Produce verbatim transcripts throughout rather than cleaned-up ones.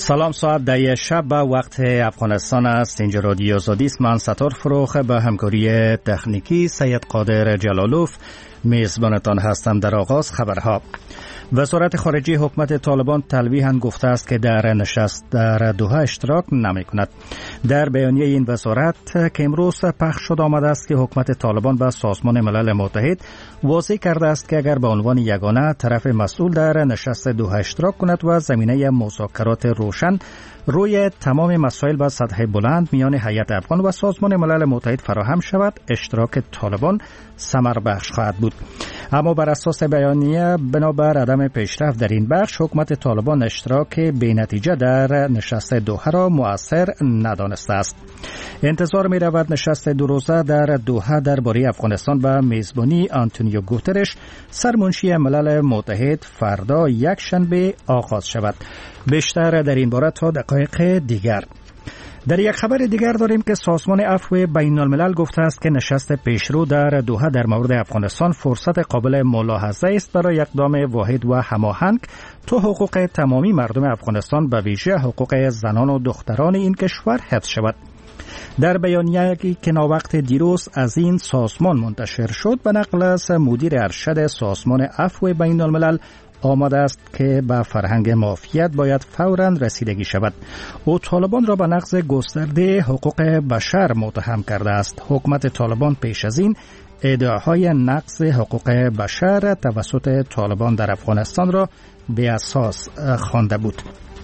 سلام، ساعت ده شب به وقت افغانستان است. اینجا رادیو آزادی است. من ستار فروخ به همکاری تکنیکی سید قادر جلالوف میزبانتان هستم. در آغاز خبرها. وزارت خارجه حکومت طالبان تلویحاً گفته است که در نشست در دوحه اشتراک نمی کند. در بیانیه این وزارت که امروز پخش شد آمده است که حکومت طالبان به سازمان ملل متحد واضح کرده است که اگر به عنوان یگانه طرف مسئول در نشست دوحه اشتراک کند و زمینه مذاکرات روشن روی تمام مسائل با سطح بلند میان هیئت افغان و سازمان ملل متحد فراهم شود، اشتراک طالبان ثمر بخش خواهد بود. اما بر اساس بیانیه بنابر عدم پیشرفت در این بخش، حکومت طالبان اشتراک بی نتیجه در نشست دوحه را مؤثر ندانسته است. انتظار می رود نشست دو روزه در دوحه درباره افغانستان به میزبانی آنتونیو گوترش سرمنشی ملل متحد فردا یک شنبه آغاز شود. بیشتر در این باره تا دقایق دیگر. در یک خبر دیگر داریم که سازمان عفو بین الملل گفته است که نشست پیشرو در دوحه در مورد افغانستان فرصت قابل ملاحظه است برای اقدام واحد و هماهنگ تا حقوق تمامی مردم افغانستان به ویژه حقوق زنان و دختران این کشور حفظ شود. در بیانیه‌ای که ناوقت دیروز از این سازمان منتشر شد به نقل از مدیر ارشد سازمان عفو بین الملل آمده است که به فرهنگ معافیت باید فوراً رسیدگی شود. او طالبان را به نقض گسترده حقوق بشر متهم کرده است. حکومت طالبان پیش از این ادعاهای نقض حقوق بشر توسط طالبان در افغانستان را بی اساس خوانده بود.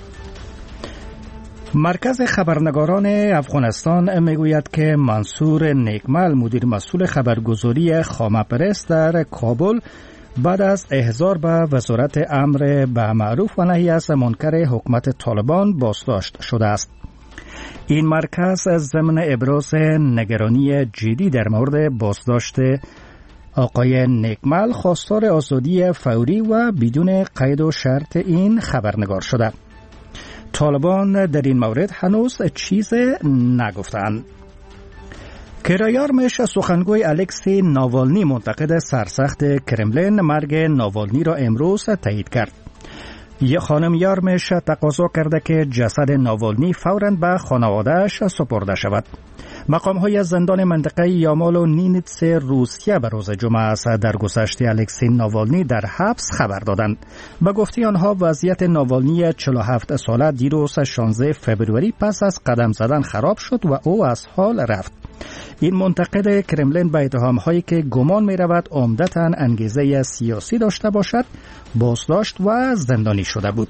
مرکز خبرنگاران افغانستان میگوید که منصور نیکمل، مدیر مسئول خبرگزاری خامه پرس در کابل، بعد از احضار به وزارت امر به معروف و نهی از منکر حکومت طالبان بازداشت شده است. این مرکز ضمن ابراز نگرانی جدی در مورد بازداشت آقای نیکمل خواستار آزادی فوری و بدون قید و شرط این خبرنگار شده. طالبان در این مورد هنوز چیز نگفتند. کرایارمش سخنگوی الکسی ناوالنی منتقد سرسخت کرملین مرگ ناوالنی را امروز تایید کرد. یه خانم یارمش تقاضا کرده که جسد ناوالنی فوراً به خانواده‌اش سپرده شود. مقام‌های زندان منطقه یامال و نینتس روسیه به روز جمعه از درگذشت الکسی ناوالنی در حبس خبر دادند. به گفته آنها وضعیت ناوالنی چهل و هفت ساله دیروز شانزده فوریه پس از قدم زدن خراب شد و او از حال رفت. این منتقد کرملین به اتهام‌هایی که گمان می‌رود عمدتاً انگیزه سیاسی داشته باشد بازداشت و زندانی شده بود.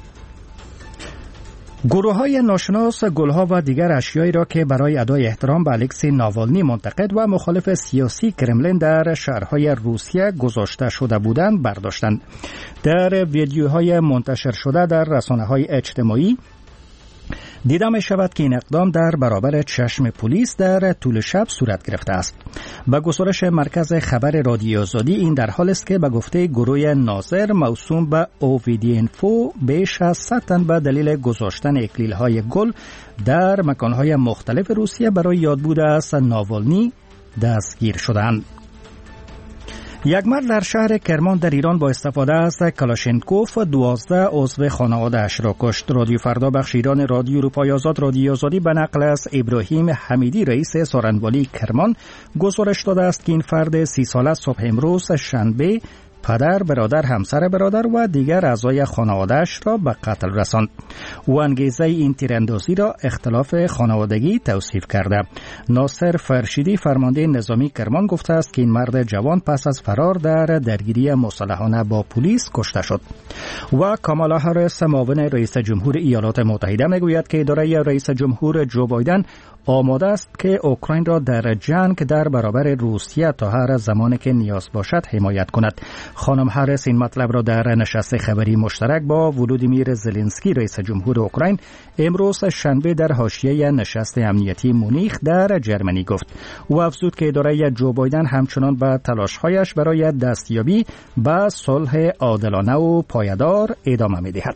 گروه‌های ناشناس گل‌ها و دیگر اشیایی را که برای ادای احترام به الکسی ناوالنی منتقد و مخالف سیاسی کرملین در شهرهای روسیه گذاشته شده بودند برداشتند. در ویدیوهای منتشر شده در رسانه‌های اجتماعی دیده می شود که این اقدام در برابر چشم پلیس در طول شب صورت گرفته است. به گزارش مرکز خبر رادیو آزادی این در حال است که به گفته گروه ناظر موسوم به اوویدی اینفو بیش از صد تن به دلیل گذاشتن اکلیل‌های گل در مکان‌های مختلف روسیه برای یادبود از ناوالنی دستگیر شدند. یک مرد در شهر کرمان در ایران با استفاده از کلاشینکوف دوازده عضو خانواده اش را کشت. رادیو فردا بخش ایران رادیو اروپای آزاد رادیو آزادی به نقل از ابراهیم حمیدی رئیس سارنوالی کرمان گزارش داده است که این فرد سی ساله صبح امروز شنبه پدر، برادر، همسر برادر و دیگر اعضای خانواده‌اش را به قتل رساند. او انگیزه این تیراندازی را اختلاف خانوادگی توصیف کرده. ناصر فرشیدی فرمانده نظامی کرمان گفته است که این مرد جوان پس از فرار در درگیری مسلحانه با پلیس کشته شد. و کامالا هریس معاون رئیس جمهور ایالات متحده میگوید که اداره رئیس جمهور جو بایدن آماده است که اوکراین را در جنگ در برابر روسیه تا هر زمانی که نیاز باشد حمایت کند. خانم هریس این مطلب را در نشست خبری مشترک با ولودیمیر زلنسکی رئیس جمهور اوکراین امروز شنبه در حاشیه نشست امنیتی مونیخ در جرمنی گفت. او افزود که اداره جو بایدن همچنان به تلاش‌هایش برای دستیابی به صلح عادلانه و پایدار ادامه می‌دهد.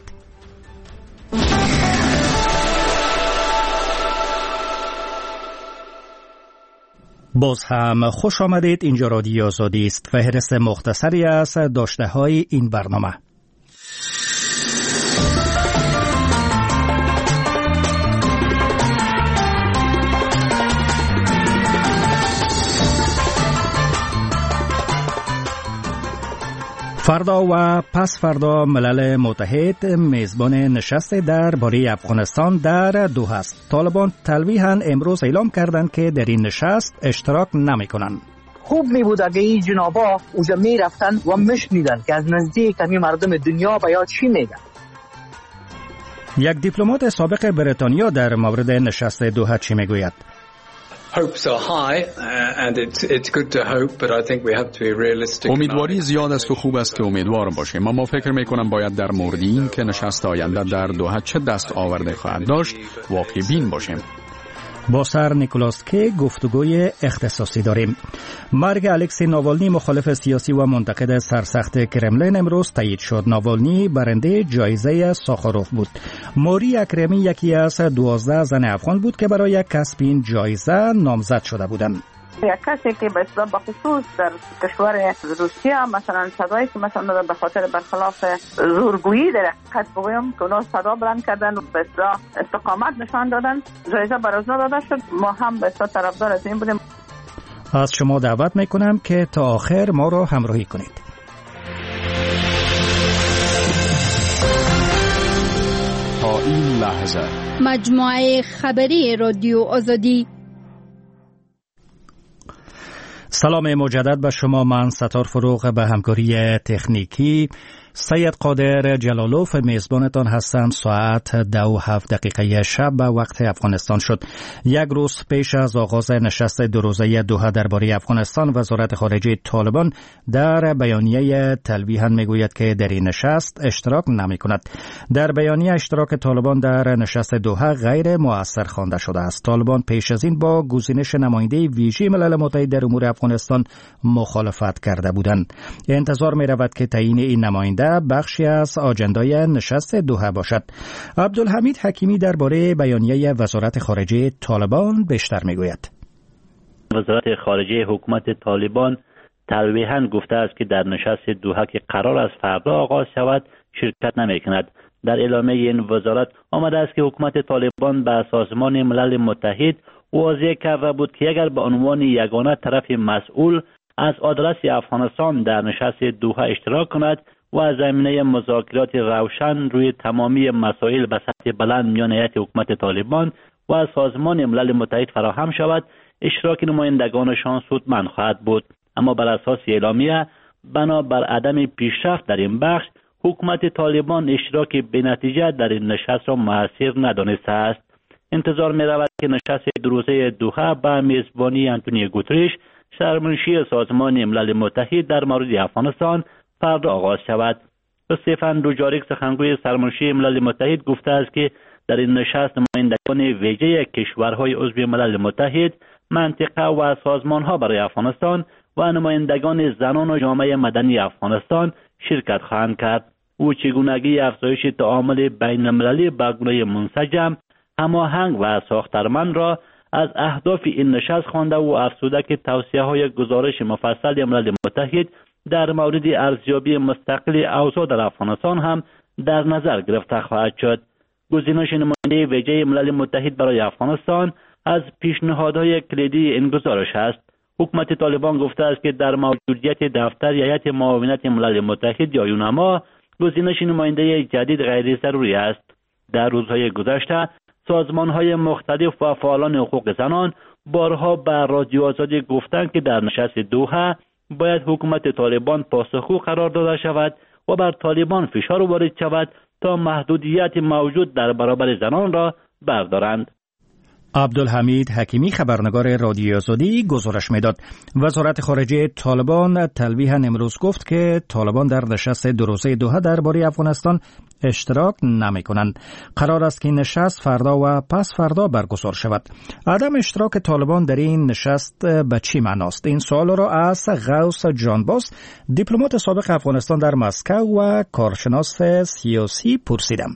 باز هم خوش آمدید. اینجا رادیو آزادی است. فهرست مختصری از داشته های این برنامه. فردا و پس فردا ملل متحد میزبان نشست درباره افغانستان در دوحه است. طالبان تلویحاً امروز اعلام کردند که در این نشست اشتراک نمی کنند. خوب می بود اگه این جنابا اوجا می رفتن و مشنیدن که از نزدیک همین مردم دنیا به یاد چی میگن. یک دیپلمات سابق بریتانیا در مورد نشست دوحه چی میگوید؟ امیدواری زیاد است و خوب است که امیدوار باشیم، اما فکر میکنم باید در مورد این که نشست آینده در دوحه چه دست آورده خواهد داشت واقع بین باشیم. با سر نیکولاس کی گفتگوی اختصاصی داریم. مرگ الکسی ناوالنی مخالف سیاسی و منتقد سرسخت کرملین امروز تایید شد. ناوالنی برنده جایزه ساخاروف بود. موری اکرمی یکی از دوازده زن افغان بود که برای کسب این جایزه نامزد شده بودند. یک کسی که به اصطلاح بخصوص در کشور روسیه مثلا صدایی که مثلا به خاطر برخلاف زورگویی در حقیقت بگویم که اونا صدا بلند کردن و به اصطلاح استقامت نشان دادن، جایزه بر اونا داده شد. ما هم به اصطلاح طرفدار از این بودیم. از شما دعوت میکنم که تا آخر ما رو همراهی کنید. تا این لحظه مجموعه خبری رادیو آزادی. سلام مجدد به شما. من ستار فروغ به همکاری تکنیکی سید قادر جلالوف میزبانتان هستم. ساعت دو و هفت دقیقه شب به وقت افغانستان شد. یک روز پیش از آغاز نشست دو روزه دوحه درباره افغانستان، وزارت خارجه طالبان در بیانیه تلویحاً میگوید که در این نشست اشتراک نمی کند. در بیانیه اشتراک طالبان در نشست دوحه غیر مؤثر خوانده شده است. طالبان پیش از این با گزینش نماینده ویژه ملل متحد در امور افغانستان مخالفت کرده بودند. انتظار می رود که تعیین این نماینده بخشی از آجندای نشست دوحه باشد. عبدالحمید حکیمی درباره بیانیه وزارت خارجه طالبان بیشتر میگوید. وزارت خارجه حکومت طالبان تلویحاً گفته است که در نشست دوحه که قرار است فردا آغاز شود شرکت نمی کند. در اعلامیه این وزارت آمده است که حکومت طالبان به سازمان ملل متحد واضح کرده بود که اگر به عنوان یگانه طرف مسئول از آدرس افغانستان در نشست دوحه اشتراک کند و زمینه مذاکرات روشن روی تمامی مسائل به سطح بلند میان هیئت حکومت طالبان و سازمان ملل متحد فراهم شود، اشتراک نمایندگانشان سودمند خواهد بود. اما بر اساس اعلامیه بنابر عدم پیشرفت در این بخش، حکومت طالبان اشتراک بی‌نتیجه در این نشست را موثر ندانسته است. انتظار می رود که نشست دو روزه دوحه به میزبانی آنتونیو گوترش، سرمنشی سازمان ملل متحد در مورد افغانستان، فردا آغاز شود. استفان دوجاریک سخنگوی سرمنشی ملل متحد گفته است که در این نشست نمایندگان ویژه کشورهای عضو ملل متحد، منطقه و سازمانها برای افغانستان و نمایندگان زنان و جامعه مدنی افغانستان شرکت خواهند کرد. او چگونگی افزایش تعامل بین المللی به گونه منسجم، هماهنگ و ساختارمند را از اهداف این نشست خوانده و افزوده که توصیه‌های گزارش مفصل ملل متحد در مورد ارزیابی مستقل اوضاع در افغانستان هم در نظر گرفته خواهد شد. گزینش نماینده ویژه ملل متحد برای افغانستان از پیشنهادهای کلیدی این گزارش است. حکومت طالبان گفته است که در موجودیت دفتر هیئت معاونت ملل متحد یا یونما، گزینش نماینده جدید غیر ضروری است. در روزهای گذشته سازمان‌های مختلف و فعالان حقوق زنان بارها به رادیو آزادی گفتند که در نشست دوحه باید حکومت طالبان پاسخگو قرار داده شود و بر طالبان فشار وارد شود تا محدودیت موجود در برابر زنان را بردارند. عبدالحمید حکیمی خبرنگار رادیو آزادی گزارش میداد. وزارت خارجه طالبان تلویحاً امروز گفت که طالبان در نشست دو روزه دوحه درباره افغانستان اشتراک نمی کنند. قرار است که این نشست فردا و پس فردا برگزار شود. عدم اشتراک طالبان در این نشست به چی معناست؟ این سوال را از غوث جانباز، دیپلمات سابق افغانستان در مسکو و کارشناس سیاسی پرسیدم.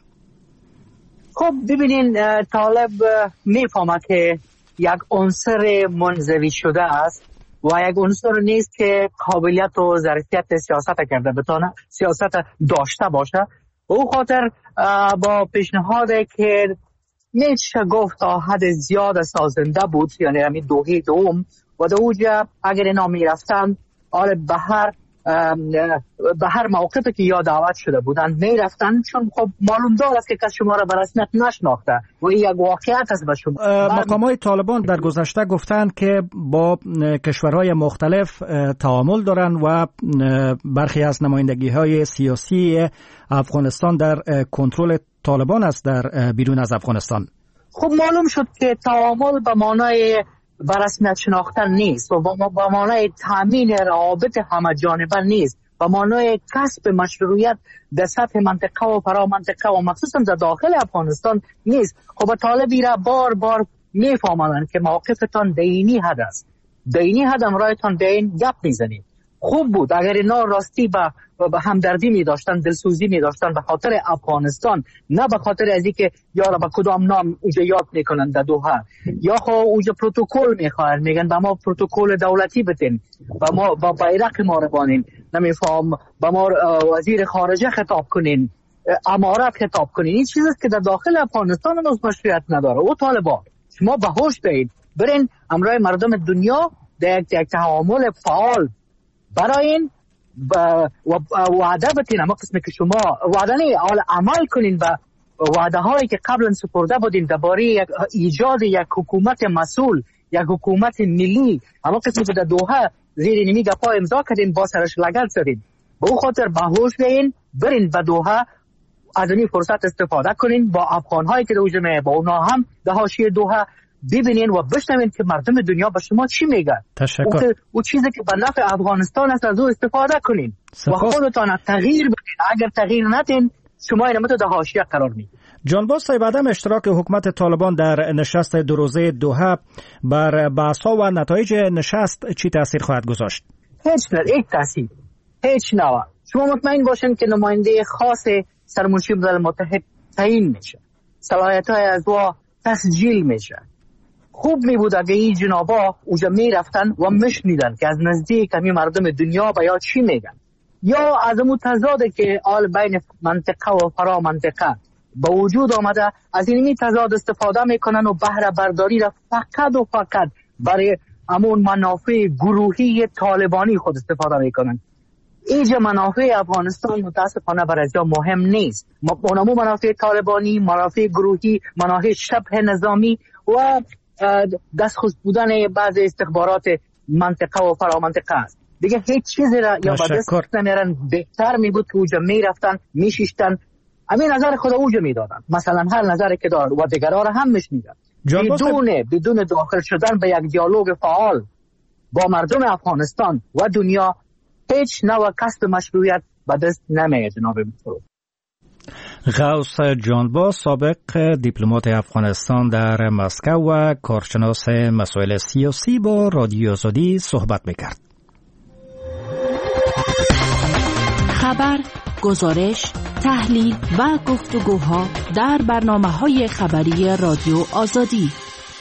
خب ببینین، طالب میفهمد که یک عنصر منزوی شده است و یک عنصر نیست که قابلیت و ظرفیت سیاست کرده بتونه سیاست داشته باشه. او خاطر با پیشنهادی که میشه گفت تا حد زیاد سازنده بود، یعنی همین دوحه دوم و در اوجا اگر اینا میرفتن آل به هر به هر موقعی که یا دعوت شده بودن میرفتن، چون خب معلوم دار است که کس شما را به رسمیت نشناخته و این یک واقعیت است به شما. مقامات طالبان در گذشته گفتند که با کشورهای مختلف تعامل دارند و برخی از نمایندگی‌های سیاسی افغانستان در کنترل طالبان است در بیرون از افغانستان. خب معلوم شد که تعامل به معنای به رسمیت شناختن نیست و به معنای تامین روابط همه جانبه نیست، به معنای کسب مشروعیت در سطح منطقه و فرا منطقه و مخصوصا در داخل افغانستان نیست. خب طالبی را بار بار میفهمند که موقفتان دینی حد است، دینی حد امرایتان به این گپ میزنید. خوب بود اگر اینا راستی با به همدردی می داشتن، دلسوزی می داشتن به خاطر افغانستان، نه به خاطر از اینکه یارا به کدام نام اوجا یاد میکنن در دوحه، یا خو اوجا پروتکل میخواهن میگن با ما پروتکل دولتی بتین، با ما با بیرق ما ربانین، نمیفهم با ما وزیر خارجه خطاب کنین، امارات خطاب کنین. این چیزی که در داخل افغانستان هنوز مشروعیت نداره. او طالبان شما به هوش بیایید، برین امرای مردم دنیا در یک تعامل فعال براین و وعده بتین. اما قسمی که شما وعده نه عمل کنین به وعده هایی که قبلا سپرده بودین درباره ایجاد یک حکومت مسئول، یک حکومت ملی. اما قسمی که در دوحه زیر نمی گپا امضا کردین با سرش لگل زدین. به او خاطر باهوش بیاین، برین به دوحه از این فرصت استفاده کنین، با افغان هایی که در جمعه با اونا هم در حاشیه دوحه ببینین و بشنوین که مردم دنیا به شما چی میگن. تشکر. او چیزی که به نفع افغانستان است از او استفاده کنین و خودتان تغییر بدین. اگر تغییر ندین شما اینم تو در حاشیه قرار میگیرید. جانباز صاحب، عدم اشتراک حکومت طالبان در نشست دو روزه دوحه بر بحث‌ها و نتایج نشست چی تاثیر خواهد گذاشت؟ هیچ نه، هیچ تاثیر، هیچ نه. شما مطمئن باشین که نماینده خاص سرمنشی ملل متحد تعیین میشه، صلاحیت‌های از او تسجیل میشه. خوب می بود اگه این جنابا اوجا می رفتن و مشنیدن که از نزدیک همین مردم دنیا با یا چی میگن، یا از اون تضاده که آل بین منطقه و فرا منطقه با وجود آمده از این تضاد استفاده میکنن و بهره برداری را فقط و فقط برای همون منافع گروهی طالبانی خود استفاده میکنن. اینجا منافع افغانستان متاسفانه برای ازیا مهم نیست. اونمو منافع طالبانی، منافع گروهی، منافع شبه نظامی و دستخوش بودن بعض استخبارات منطقه و فرا منطقه است. دیگه هیچ چیزی را یا به دست نمیرن. بهتر می بود که اوجا می رفتن می شیشتن همین نظر خود اوجا می دادن، مثلا هر نظری که دار و دیگرها را هم میشنیدن بدون بدون داخل شدن به یک دیالوگ فعال با مردم افغانستان و دنیا. هیچ نوع کسب مشروعیت به دست نمیاد. جناب مفترض غوث جانباز، سابق دیپلمات افغانستان در مسکو و کارشناس مسائل سیاسی، با رادیو آزادی صحبت میکرد. خبر، گزارش، تحلیل و گفتگوها در برنامه‌های خبری رادیو آزادی.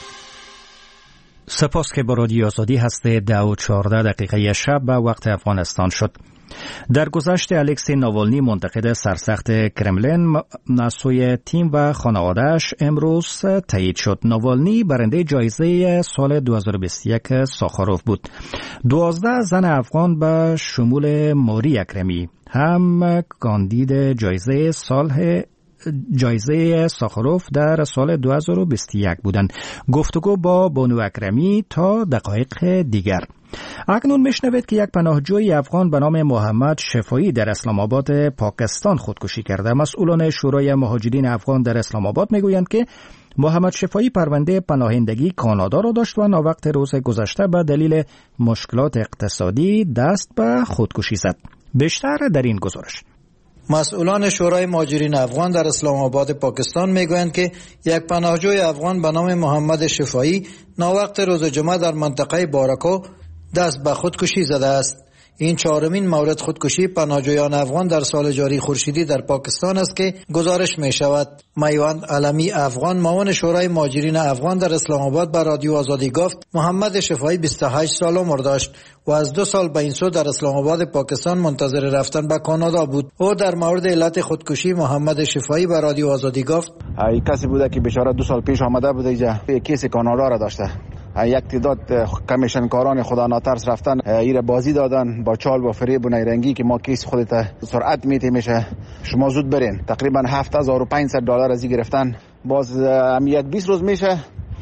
سپاس که با رادیو آزادی هسته. ده و چهارده دقیقه شب به وقت افغانستان شد. در گذشته الکسی ناوالنی، منتقد سرسخت کرملین، از سوی تیم و خانواده‌اش امروز تایید شد. ناوالنی برنده جایزه سال دو هزار و بیست و یک ساخاروف بود. دوازده زن افغان به شمول موری اکرمی هم کاندید جایزه سال جایزه ساخاروف در سال دو هزار و بیست و یک بودند. گفتگو با بانو اکرمی تا دقایق دیگر. اکنون میشنوید که یک پناهجوی افغان به نام محمد شفایی در اسلام آباد پاکستان خودکشی کرده. مسئولان شورای مهاجرین افغان در اسلام آباد میگویند که محمد شفایی پرونده پناهندگی کانادا را داشت و ناوقت روز گذشته به دلیل مشکلات اقتصادی دست به خودکشی زد. بیشتر در این گزارش. مسئولان شورای مهاجرین افغان در اسلام آباد پاکستان میگویند که یک پناهجوی افغان به نام محمد شفایی ناوقت روز جمعه در منطقه باراکو دست به خودکشی زده است. این چهارمین مورد خودکشی پناهجویان افغان در سال جاری خورشیدی در پاکستان است که گزارش می شود. میوند علمی افغان، معاون شورای مهاجرین افغان در اسلام آباد، به رادیو آزادی گفت محمد شفایی بیست و هشت سال عمر داشت و از دو سال به این سو در اسلام آباد پاکستان منتظر رفتن به کانادا بود. او در مورد علت خودکشی محمد شفایی به رادیو آزادی گفت ای کسی بوده که بیچاره دو سال پیش آمده بوده اینجا، یک کیس کانادا را داشته یک تعداد کمیشنکاران خدا ناترس رفتن ایر بازی دادن با چال و فریب و نیرنگی که ما کیس خودت سرعت میته میشه شما زود برین. تقریبا هفت هزار و پانصد دلار از گرفتن. باز هم یک بیست روز میشه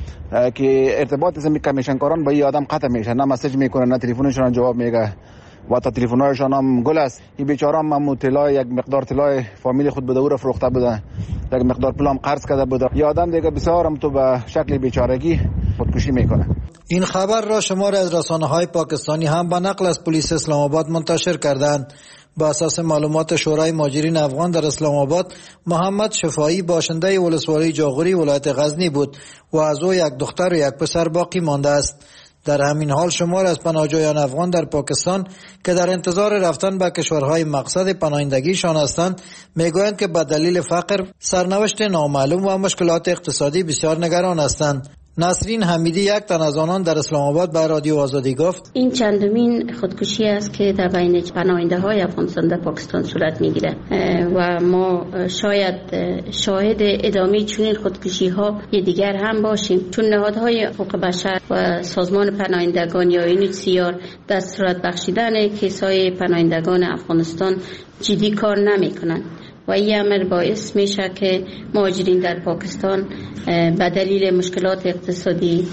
که ارتباط از کمیشنکاران با این آدم قطع میشه، نه مسیج میکنه نه تلفنشون جواب میگه و تا تلفن‌هایشان هم گل است. این بیچاره هم طلای یک مقدار طلای فامیل خود بده او را فروخته بوده، یک مقدار پولم قرض کرده بوده. یه آدم دیگه بسیار هم تو به شکل بیچارگی خودکشی میکنه. این خبر را شماری از رسانه‌های پاکستانی هم به نقل از پلیس اسلام آباد منتشر کردند. با اساس معلومات شورای مهاجرین افغان در اسلام آباد، محمد شفایی باشنده ولسوالی جاغوری ولایت غزنی بود و از او یک دختر و یک پسر باقی مانده است. در همین حال شمار از پناهجویان افغان در پاکستان که در انتظار رفتن به کشورهای مقصد پناهندگیشان هستند میگویند که به دلیل فقر، سرنوشت نامعلوم و مشکلات اقتصادی بسیار نگران هستند. نسرین حمیدی یک تن از آنان در اسلام آباد به رادیو آزادی گفت این چندمین خودکشی است که در بین پناهنده های افغانستان در پاکستان صورت میگیره و ما شاید شاهد ادامه چنین خودکشی ها دیگر هم باشیم، چون نهادهای حقوق بشر و سازمان پناهندگان یا یونیسیار در صورت بخشیدن کیسای پناهندگان افغانستان جدی کار نمی کنند و این امر باعث میشه که مهاجرین در پاکستان به دلیل مشکلات اقتصادی،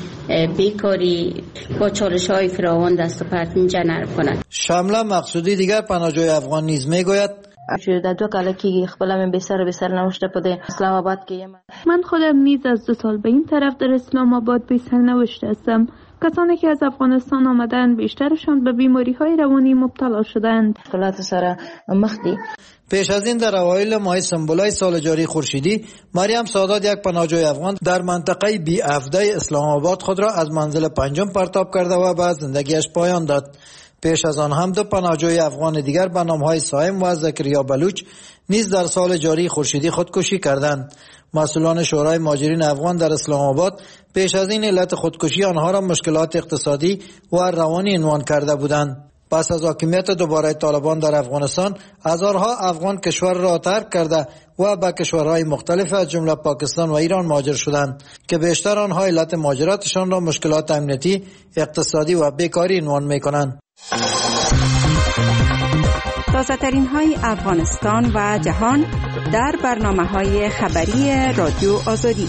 بیکاری با چالش‌های فراوان دست و پرت نرم کنند. شامله مقصودی دیگر پناهجوی افغان نیز میگوید در دو کاله که خپلم به سر به سر نوشته پده اسلام آباد که من خودم نیز از دو سال به این طرف در اسلام آباد به سر نوشته هستم. کسانی که از افغانستان آمدند بیشترشان به بیماری‌های روانی مبتلا شدند. مشکلات سر مخدی. پیش از این در اوایل ماه سنبلای سال جاری خورشیدی، مریم سادات یک پناهجوی افغان در منطقه بی افده اسلام آباد خود را از منزل پنجم پرتاب کرده و به زندگیش پایان داد. پیش از آن هم دو پناهجوی افغان دیگر به نام‌های سایم و زکریا بلوچ نیز در سال جاری خورشیدی خودکشی کردند. مسئولان شورای مهاجرین افغان در اسلام آباد پیش از این علت خودکشی آنها را مشکلات اقتصادی و روانی عنوان کرده بودند. پس از حاکمیت دوباره طالبان در افغانستان، هزارها افغان کشور را ترک کرده و به کشورهای مختلف از جمله پاکستان و ایران مهاجر شدند که بیشتر آنها علت مهاجرتشان را مشکلات امنیتی، اقتصادی و بیکاری عنوان می‌کنند. تازه‌ترین های افغانستان و جهان در برنامه‌های خبری رادیو آزادی.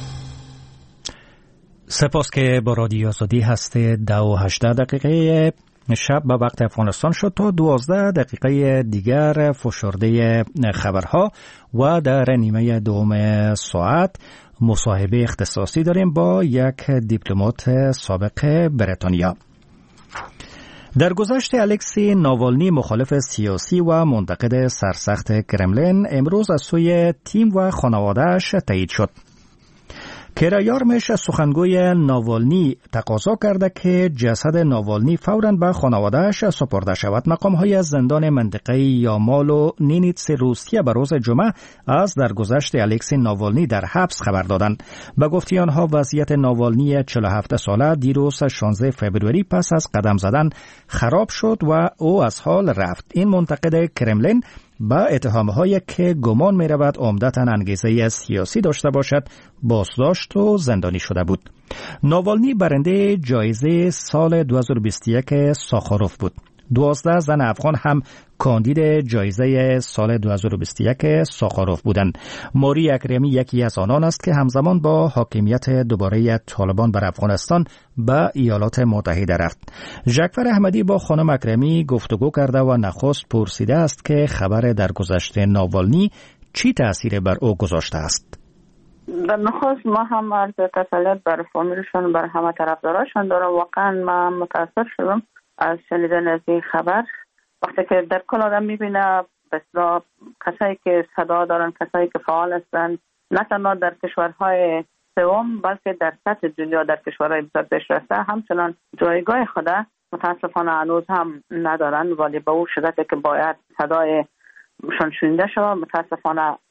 سپاس که با رادیو آزادی هستید. دو و هجده دقیقه شب به وقت افغانستان شد تا دوازده دقیقه دیگر فشرده خبرها و در نیمه دوم ساعت مصاحبه اختصاصی داریم با یک دیپلمات سابق بریتانیا. در گذشته الکسی ناوالنی مخالف سیاسی و منتقد سرسخت کرملین امروز از سوی تیم و خانواده‌اش تایید شد. کرایارمش سخنگوی ناوالنی تقاضا کرده که جسد ناوالنی فوراً به خانواده‌اش سپرده شود. مقام‌های از زندان منطقه یامال و نینیتس روسیه به روز جمعه از درگذشت الکسی ناوالنی در حبس خبر دادند. به گفته آنها وضعیت ناوالنی چهل و هفت ساله دیروز شانزده فوریه پس از قدم زدن خراب شد و او از حال رفت. این منتقد کرملین با اتهامهایی که گمان می رود عمدتاً انگیزه سیاسی داشته باشد بازداشت و زندانی شده بود. ناوالنی برنده جایزه سال دو هزار و بیست و یک ساخاروف بود. دوازده زن افغان هم کاندید جایزه سال دو هزار و بیست و یک ساخاروف بودند. موری اکرمی یکی از آنان است که همزمان با حاکمیت دوباره طالبان بر افغانستان به ایالات متحده رفت. ژکفر احمدی با خانم اکرمی گفتگو کرده و نخست پرسیده است که خبر درگذشت ناوالنی چی تأثیر بر او گذاشته است. در نخست ما هم عرض تسلیت بر فامیلشون، بر همه طرفداراشون دارم. واقعا من متأثر شدم از شنیدن از این خبر. وقتی که در کل آدم میبینه بسیار کسایی که صدا دارن، کسایی که فعال هستند، نه تنها در کشورهای سوم بلکه در سطح دنیا، در کشورهای بسیار پیشرفته همچنان جایگاه خود متاسفانه هنوز هم ندارن، ولی به اون شدتی که باید صدایشان شنیده شود. متاسفانه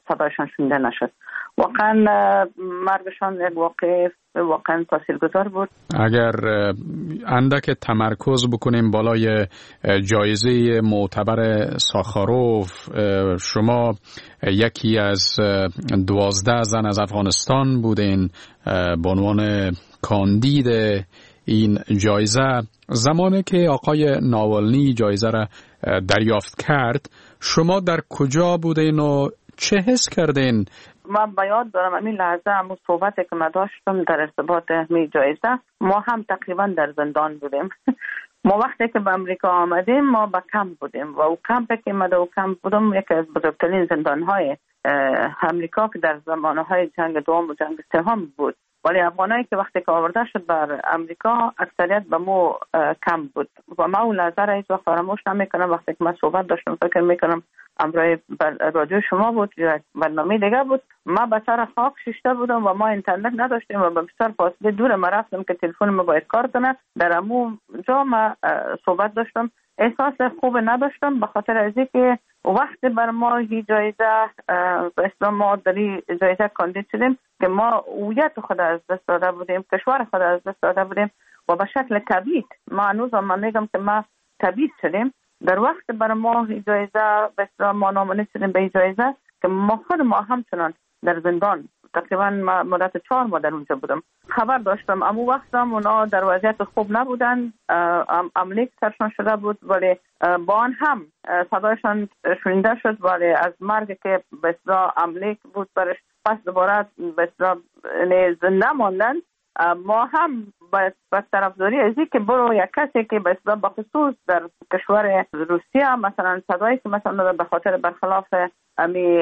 صدایشان شنیده نشد. واقعا مرگشان یک واقع واقعا تاثیرگذار بود. اگر اندک تمرکز بکنیم بالای جایزه معتبر ساخاروف، شما یکی از دوازده زن از افغانستان بودین به عنوان کاندید این جایزه. زمانی که آقای ناوالنی جایزه را دریافت کرد، شما در کجا بودین و چه حس کردین؟ من به یاد دارم همین لحظه همون صحبتی که من داشتم در ارتباط می جایزه، ما هم تقریبا در زندان بودیم. ما وقتی که به امریکا آمدیم ما به کمپ بودیم و او کمپی که ما در او کمپ بودم یکی از بزرگترین زندانهای امریکا که در زمانهای جنگ دوم و جنگ سوم بود. ولی افغانایی که وقتی که آورده شد بر امریکا اکثریت به مو کمپ بود و ما اون لحظه را هیچ وقت فراموش نمیکنم. وقتی که من صحبت داشتم فکر میکنم امروز رادیو شما بود یا برنامه دیگه بود، ما به سر خاک شیشته بودم و ما اینترنت نداشتیم و به بسیار فاصله دور ما رفتم که تلفن ما باید کار کنه. در امو جا ما صحبت داشتم، احساس خوب نداشتم به خاطر از اینکه وقتی بر ما هی جایزه به اسلام ما داری جایزه کاندید شدیم که ما هویت خود از دست داده بودیم، کشور خود از دست داده بودیم و به شکل کبیت ما هنوز هم میگم که ما کبیت شدیم. در وقت بر ما جایزه به اسلام ما نامزد شدیم به جایزه که ما خود ما همچنان در زندان تقریبا مدت چهار ماه در اونجا بودم. خبر داشتم امو وقت هم اونا در وضعیت خوب نبودن، عملیک سرشان شده بود ولی با آن هم صدایشان شنیده شد ولی از مرگ که به اصطلاح عملیک بود برش پس دوباره به اصطلاح زنده ماندن. ما هم به طرفداری از این که برو یک کسی که به اصطلاح بخصوص در کشور روسیه مثلا صدایی که مثلا به خاطر برخلاف امی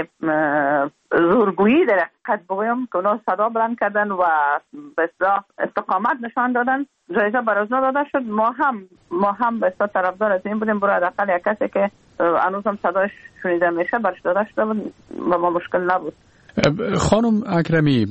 زورگویی در حقیقت بگویم که اونا صدا بلند کردن و به اصطلاح استقامت نشان دادن، جایزه برای اونا داده شد. ما هم ما هم به اصطلاح طرفدار از این بودیم برو حداقل یک کسی که هنوز هم صداش شنیده میشه برش داده شده بود و ما مشکل نبود. خانم اکرمی،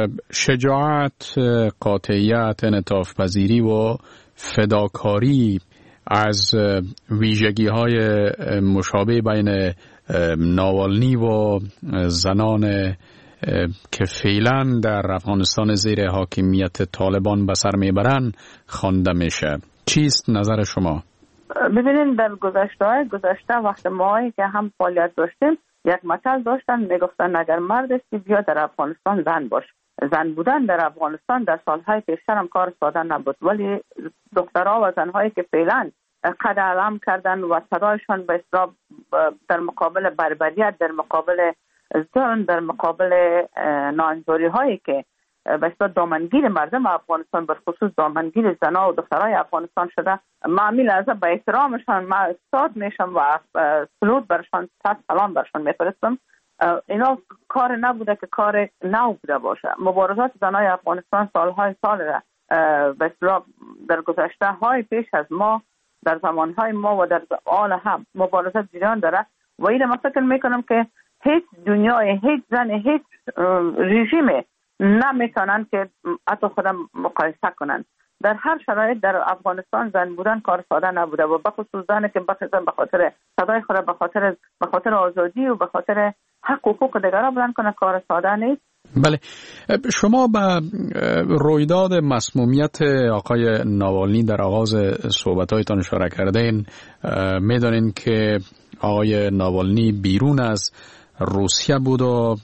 شجاعت، قاطعیت، انعطاف پذیری و فداکاری از ویژگی های مشابه بین ناوالنی و زنان که فعلا در افغانستان زیر حاکمیت طالبان به سر میبرن خوانده میشه. چیست نظر شما؟ ببینید در گذشته های گذشته وقت ماهایی که هم فعالیت داشتیم یک مثل داشتن میگفتن اگر مرد استی بیا در افغانستان زن باش. زن بودن در افغانستان در سالهای پیشتر هم کار ساده نبود ولی دخترها و زنهایی که فعلا قد علم کردن و صدایشان به اصطلاح در مقابل بربریت، در مقابل ظلم، در مقابل ناانصاری هایی که به اصطلاح دامنگیر مردم افغانستان به خصوص دامنگیر زنها و دخترای افغانستان شده، معامل از به احترامشان ما استاد میشم و سلوت برشان سلام برشان میفرستم. اینا کار نبوده که کار نو بوده باشه. مبارزات زنای افغانستان سالهای سال را به اصطلاح در گذشته های پیش از ما در زمانهای ما و در آل هم مبارزات جریان داره و این ما فکر میکنم که هیچ دنیای هیچ زن هیچ رژیم نمیتونن که حتی خودم مقایسه کنن. در هر شرایط در افغانستان زن بودن کار ساده نبوده و بخصوص زن که بخصوص به خاطر صدای خود به خاطر به خاطر آزادی و به خاطر حق و حقوق دیگران بلند کنه کار ساده نیست. بله، شما به رویداد مسمومیت آقای ناوالنی در آغاز صحبت‌هایتان اشاره کردین. می‌دانین که آقای ناوالنی بیرون از روسیه بود و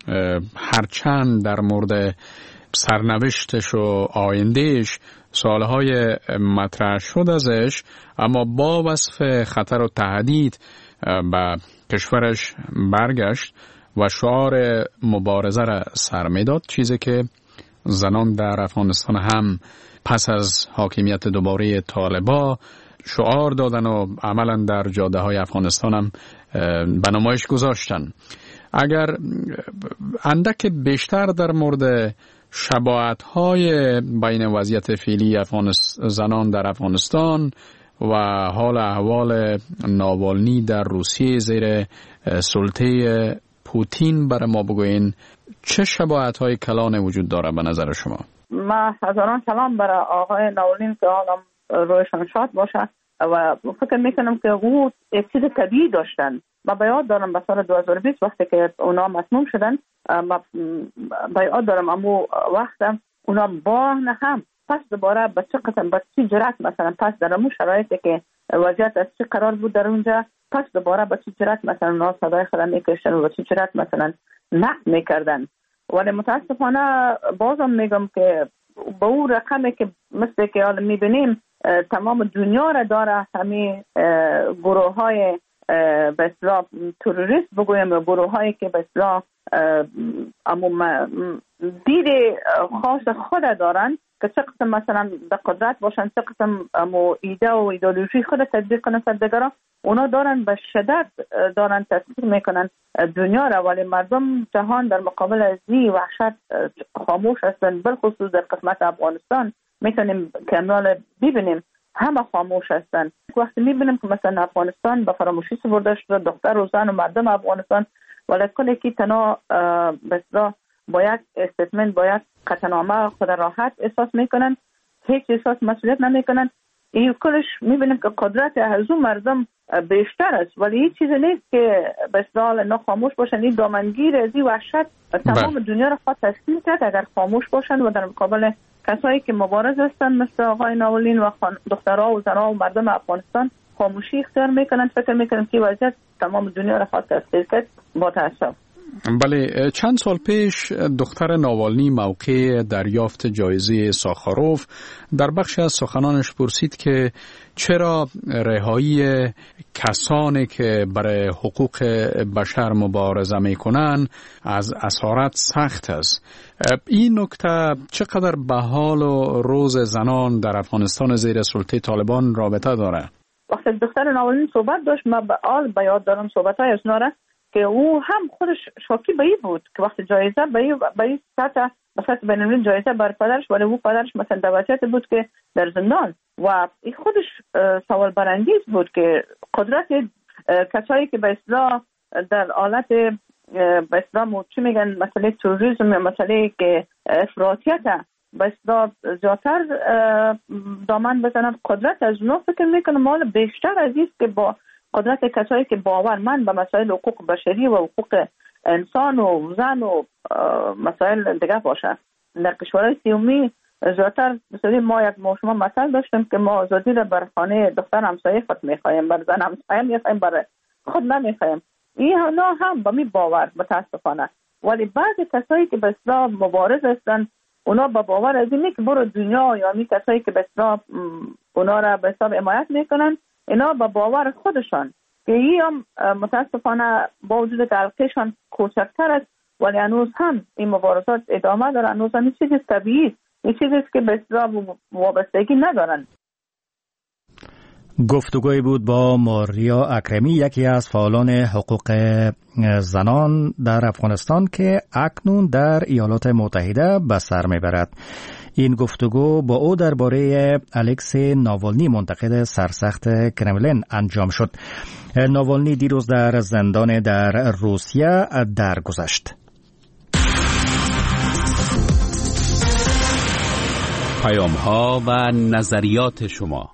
هرچند در مورد سرنوشتش و آیندهش سالهای مطرح شد ازش، اما با وصف خطر و تهدید به کشورش برگشت و شعار مبارزه را سر میداد، چیزی که زنان در افغانستان هم پس از حاکمیت دوباره طالبا شعار دادن و عملا در جاده های افغانستان هم به نمایش گذاشتن. اگر اندک بیشتر در مورد شباهت های بین وضعیت فعلی زنان در افغانستان و حال احوال ناوالنی در روسیه زیر سلطه پوتین برای ما بگوین، چه شباهت های کلان وجود داره به نظر شما؟ ما هزاران سلام برای آقای ناوالنی که حالا رویشان شاد باشه. و فکر میکنم که او یک چیز طبیعی داشتن. ما بیاد دارم به سال دو هزار و بیست وقتی که اونا مسموم شدن، ما بیاد دارم امو وقت اونا با نه هم پس دوباره به چه قسم به چه جرات مثلا پس در امو شرایطی که وضعیت از چه قرار بود در اونجا پس دوباره به چه جرات مثلا اونا صدای خود میکشن و به چه جرات مثلا نقد میکردن. ولی متاسفانه بازم میگم که با اون رقمی که مثل که حالا میبینیم تمام دنیا را داره همین گروه های به اصطلاح تروریست بگویم و گروه هایی که به اصطلاح دید خاص خود دارن که چه قسم مثلا در قدرت باشن، چه قسم ایده و ایدئولوژی خود تطبیق کنن سر دیگران، اونا دارن به شدت دارن تطبیق میکنن دنیا را. ولی مردم جهان در مقابل از این وحشت خاموش هستن. بالخصوص در قسمت افغانستان میتونیم کاملا ببینیم همه خاموش هستن. وقتی میبینیم که مثلا افغانستان به فراموشی سپرده شده، دختر و زن و مردم افغانستان، ولی کلی که تنها بسیار با یک استیتمنت با یک قطعنامه خود راحت احساس میکنن، هیچ احساس مسئولیت نمیکنن. این کلش میبینیم که قدرت از اون مردم بیشتر است، ولی این چیز نیست که بسیار اینا خاموش باشن. این دامنگیر از این وحشت تمام دنیا را خواهد تسلیم کرد اگر خاموش باشن و در مقابل کسایی که مبارز هستن مثل آقای ناولین و دخترها و زنها و مردم افغانستان خاموشی اختیار میکنن. فکر میکنن که وضعیت تمام دنیا را خواهد تسلیم کرد. با تاسف. بله، چند سال پیش دختر ناوالنی موقع دریافت جایزه ساخاروف در بخشی از سخنانش پرسید که چرا رهایی کسانی که برای حقوق بشر مبارزه میکنن از اسارت سخت است. این نکته چقدر به حال و روز زنان در افغانستان زیر سلطه طالبان رابطه داره؟ وقتی دختر ناوالنی صحبت داشت، ما به آل به یاد دارم صحبت‌های از ناره که او هم خودش شاکی به این بود که وقتی جایزه به این به این سطح مثلا بین‌المللی جایزه بر پدرش، ولی او پدرش مثلا در وضعیت بود که در زندان و این خودش سوال برانگیز بود که قدرت کسایی که به اصطلاح در حالت به اصطلاح چی میگن مسئله تروریسم، مسئله که افراطیت به اصطلاح زیادتر دامن بزنن، قدرت از اونها فکر میکنم مال بیشتر از است که با قدرت کسایی که باورمند به مسائل حقوق بشری و حقوق انسان و زن و مسائل دیگه باشه. در کشورهای سیومی زیادتر مثلا ما یک ما شما مثال داشتیم که ما آزادی را بر خانه دختر همسایه خود میخوایم، بر زن همسایه میخوایم، بر خود نمیخوایم. این ها هم با می باور متاسفانه. ولی بعض کسایی که به اصطلاح مبارز هستن اونا با باور از اینه که برو دنیا، یا می کسایی که به اصطلاح اونا را به حساب حمایت میکنن، اینا با باور خودشان که این هم متاسفانه با وجود که حلقهشان کوچکتر است، ولی هنوز هم این مبارزات ادامه داره. هنوز هم این چیز طبیعی، این چیزی که به اصطلاح وابستگی ندارن. گفتگوی بود با ماریا اکرمی، یکی از فعالان حقوق زنان در افغانستان که اکنون در ایالات متحده به سر میبرد. این گفتگو با او درباره الکس ناوالنی، منتقد سرسخت کرملین، انجام شد. ناوالنی دیروز در زندان در روسیه درگذشت. پیام‌ها و نظریات شما.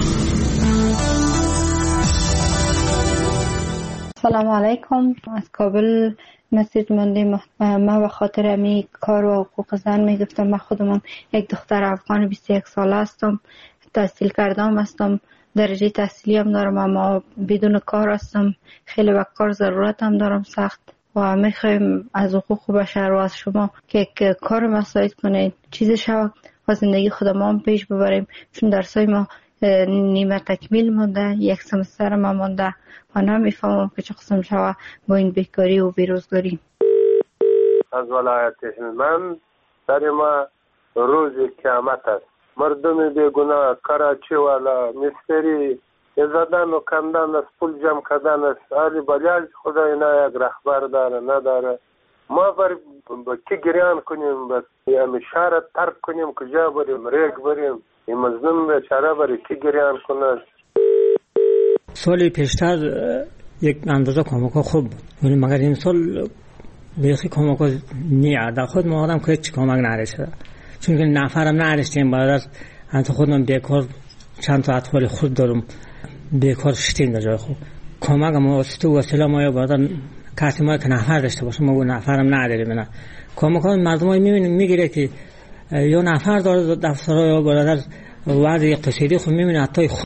سلام علیکم، از کابل مسیج مندیم. ما به خاطر امی کار و حقوق زن میگفتم. من خودم یک دختر افغان بیست و یک ساله هستم، تحصیل کردم هستم، درجه تحصیلی هم دارم، اما بدون کار هستم. خیلی به کار ضرورت هم دارم سخت و میخوایم از حقوق بشر و از شما که کار مساعد کنید، چیز شود و زندگی خودم هم پیش ببریم، چون درسای ما نیمه تکمیل مونده، یک سمستر ما مونده و نمیفهمم که چه قسم شود با این بیکاری و بیروزگاری. از ولایت هلمند در ما روز قیامت است. مردم بیگناه کراچی والا مستری زدن و کندن است، پول جمع کردن است. آلی بلیال خدا اینا یک رهبر داره نداره. ما بر کی گریان کنیم، بس یعنی شهر ترک کنیم، کجا بریم، ریگ بریم، این مظلوم بیچاره برای کی گریان کنه. سالی پیشتر یک اندازه کمک خوب بود، ولی مگر این سال بیخی کمک نیه. در خود ما آدم که هیچ کمک نرسیده، چون که نفرم نرسیدیم. بعد از انت خودم بیکار چند تا اطفال خود دارم بیکار شدیم در جای خود. کمک ما تو وسیله ما یا بعدا کسی ما که نفر داشته باشه ما نفرم نداریم. نه کمک ها مردم های میبینیم میگیره که یا نفر داره دفترها یا برادر وضع اقتصادی خود میبینه حتی